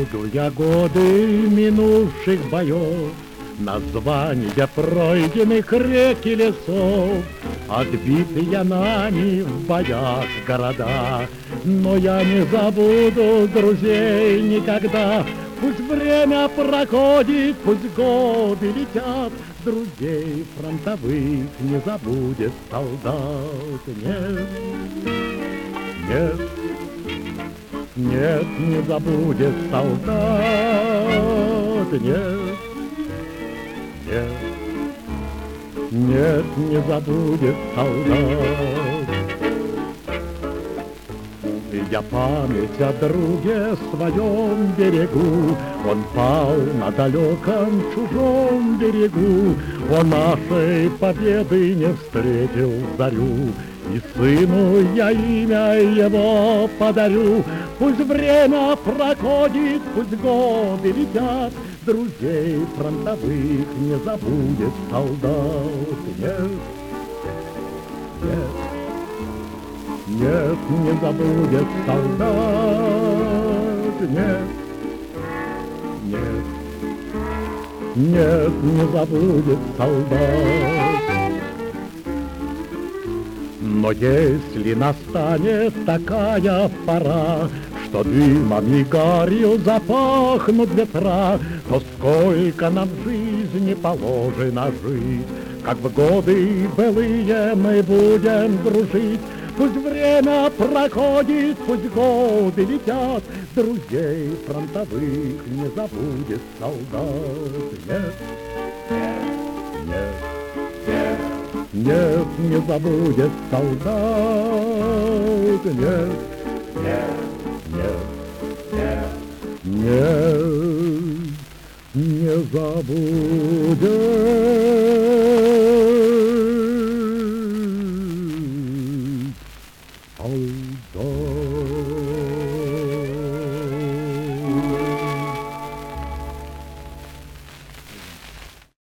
Буду я годы минувших боев, названия пройденных рек и лесов, отбитые нами в боях города. Но я не забуду друзей никогда. Пусть время проходит, пусть годы летят, друзей фронтовых не забудет солдат. Нет, нет, нет, не забудет солдат. Нет, нет, нет, не забудет солдат. Я память о друге своем берегу, он пал на далеком чужом берегу, он нашей победы не встретил зарю, и сыну я имя его подарю. Пусть время проходит, пусть годы летят, друзей фронтовых не забудет солдат. Нет, нет, нет, не забудет солдат. Нет, нет, нет, не забудет солдат. Но если настанет такая пора, что дымом и гарью запахнут ветра, то сколько нам в жизни положено жить, как в годы былые мы будем дружить. Пусть время проходит, пусть годы летят, друзей фронтовых не забудет солдат. Нет, нет, нет, нет, не забудет солдат. Нет, нет, нет, нет, нет, не забудет солдат.